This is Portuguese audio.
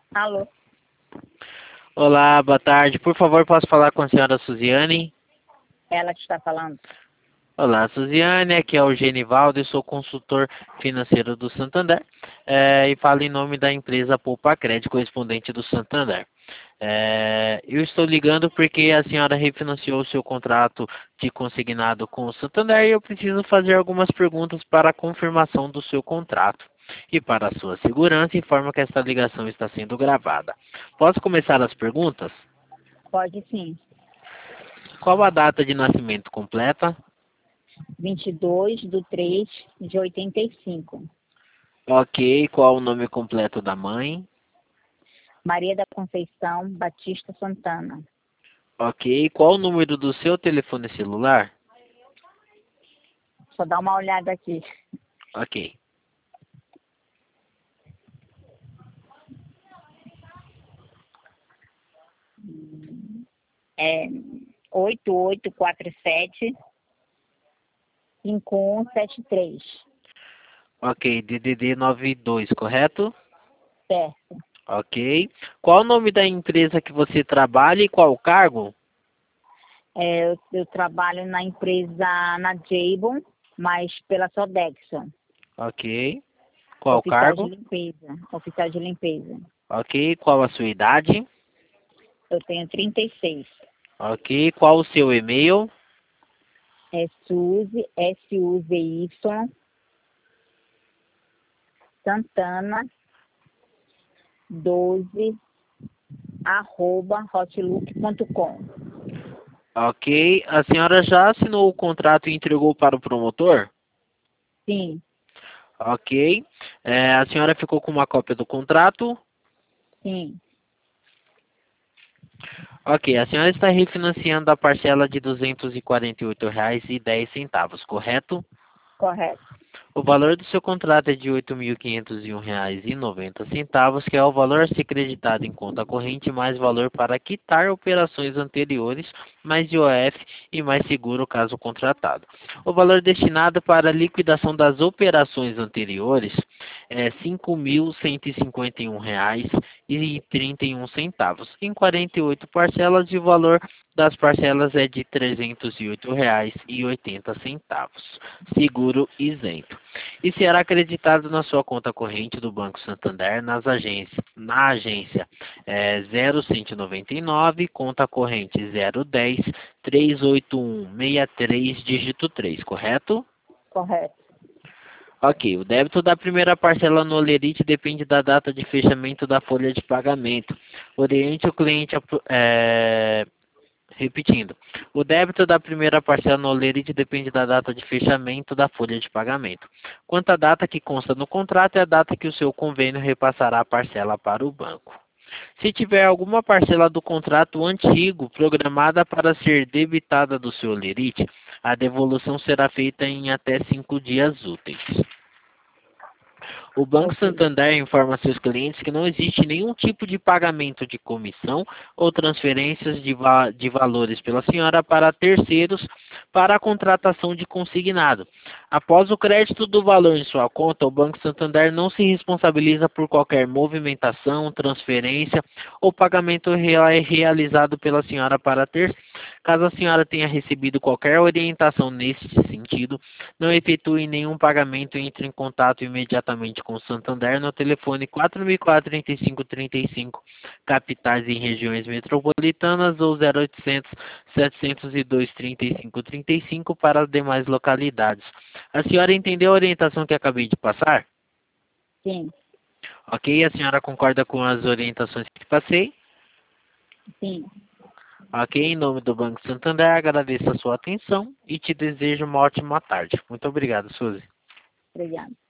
Alô, Olá, boa tarde. Por favor, posso falar com a senhora Suziane? ela que está falando. Olá, Suziane. Aqui é o Genivaldo, eu sou consultor financeiro do Santander e falo em nome da empresa Poupa Crédito, correspondente do Santander. Eu estou ligando porque a senhora refinanciou o seu contrato de consignado com o Santander e eu preciso fazer algumas perguntas para a confirmação do seu contrato. E para a sua segurança, informo que esta ligação está sendo gravada. Posso começar as perguntas? Pode sim. Qual a data de nascimento completa? 22/3/85. Ok. Qual o nome completo da mãe? Maria da Conceição Batista Santana. Ok. Qual o número do seu telefone celular? Só dá uma olhada aqui. Ok. É 8847-5173. Ok. DDD 92, correto? Certo. Ok. Qual o nome da empresa que você trabalha e qual o cargo? Eu trabalho na empresa, na Jabon, mas pela Sodexo. Ok. Qual o Oficial de cargo? limpeza. Oficial de limpeza. Ok. Qual a sua idade? Eu tenho 36. Ok. Qual o seu e-mail? É Suzy, SUZY, Santana 12 @hotlook.com. Ok. A senhora já assinou o contrato e entregou para o promotor? Sim, Ok. A senhora ficou com uma cópia do contrato? sim, Ok, a senhora está refinanciando a parcela de R$ 248,10, correto? correto. O valor do seu contrato é de R$ 8.501,90, que é o valor a ser creditado em conta corrente mais valor para quitar operações anteriores, mais IOF e mais seguro caso contratado. O valor destinado para a liquidação das operações anteriores é R$ 5.151,31, em 48 parcelas, e o valor das parcelas é de R$ 308,80, seguro isento, e será acreditado na sua conta corrente do Banco Santander na agência 0199, conta corrente 010-381-63, dígito 3, correto? Correto. Ok, o débito da primeira parcela no Olerite depende da data de fechamento da folha de pagamento. Oriente o cliente repetindo, o débito da primeira parcela no Olerite depende da data de fechamento da folha de pagamento. Quanto à data que consta no contrato, é a data que o seu convênio repassará a parcela para o banco. Se tiver alguma parcela do contrato antigo programada para ser debitada do seu Olerite, a devolução será feita em até 5 dias úteis. O Banco Ok. Santander informa seus clientes que não existe nenhum tipo de pagamento de comissão ou transferências de valores pela senhora para terceiros para a contratação de consignado. Após o crédito do valor em sua conta, o Banco Santander não se responsabiliza por qualquer movimentação, transferência ou pagamento realizado pela senhora para terceiros. Caso a senhora tenha recebido qualquer orientação nesse sentido, não efetue nenhum pagamento e entre em contato imediatamente com o Santander no telefone 4004-3535, capitais em regiões metropolitanas, ou 0800-702-3535 para as demais localidades. A senhora entendeu a orientação que acabei de passar? Sim, Ok, a senhora concorda com as orientações que passei? sim. Ok, em nome do Banco Santander, agradeço a sua atenção e te desejo uma ótima tarde. Muito obrigado, Suzy. Obrigada.